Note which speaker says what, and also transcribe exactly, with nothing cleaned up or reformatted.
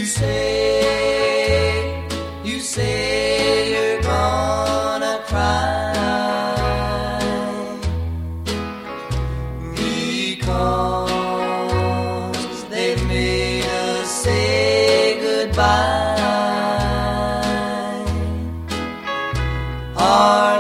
Speaker 1: say, you say you're gonna cry because they made us say goodbye. Our